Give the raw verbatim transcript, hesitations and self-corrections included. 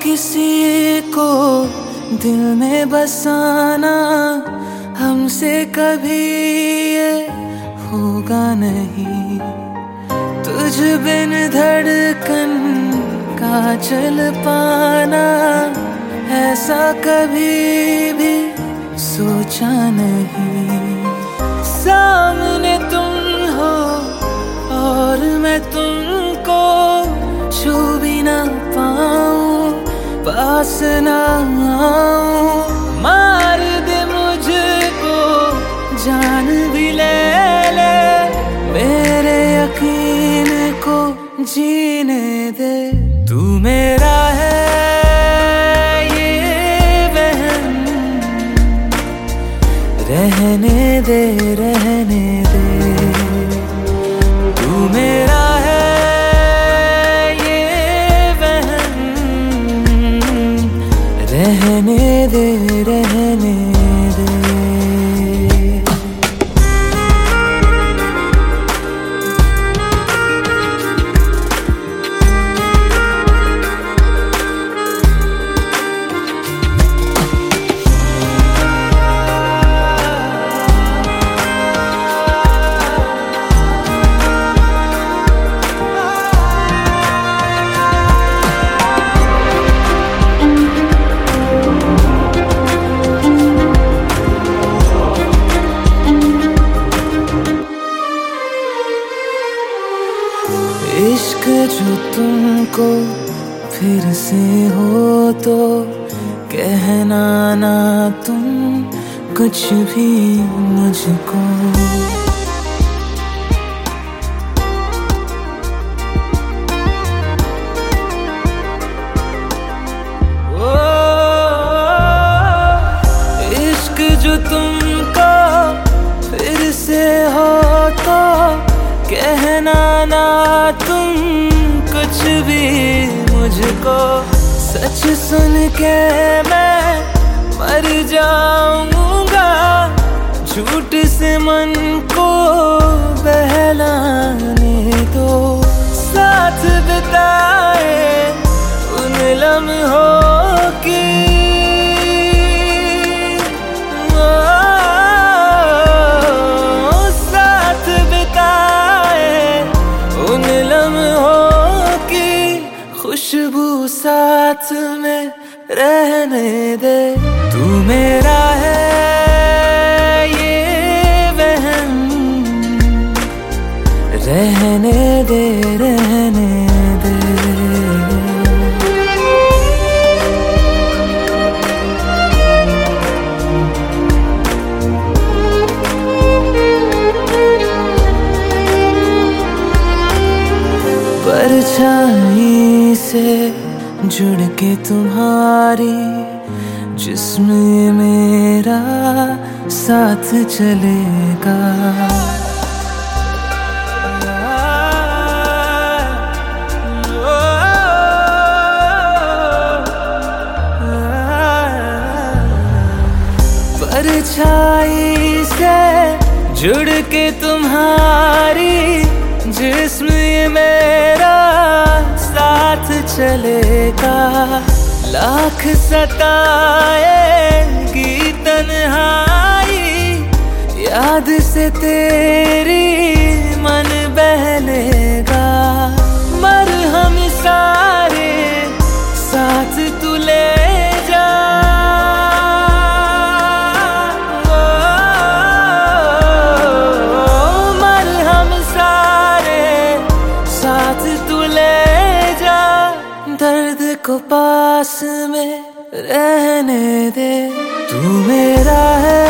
किसी को दिल में बसाना हमसे कभी ये होगा नहीं। तुझ बिन धड़कन का चल पाना ऐसा कभी भी सोचा नहीं। सामने तुम हो और मैं तुमको छू भी ना पाऊं, पास ना आऊं। मार दे मुझको जान भी ले ले, मेरे यकीन को जीने दे। तू मेरा है ये वहम, रहने दे रहने दे। तू मेरा है ये वहम, रहने दे रहने दे। इश्क जो तुमको फिर से हो तो कहना ना तुम कुछ भी मुझको। ओ, इश्क जो तुमको फिर से हो तो कहना ना तुम कुछ भी मुझको। सच सुन के मैं मर जाऊंगा, झूठ से मन को बहलाने दो। साथ बिताए उन लम्हों की खुशबू साथ में रहने दे। तू मेरा है ये वहम, रहने दे रहने दे। परछाई से जुड़ के तुम्हारी जिस्म मेरा साथ चलेगा। परछाई से जुड़ के तुम्हारी जिस्म मेरा साथ चलेगा। लाख सताएगी तन्हाई, याद से तेरी मन बहलेगा। मरहम सारे साथ तू ले जा, दर्द को पास में रहने दे। तू मेरा है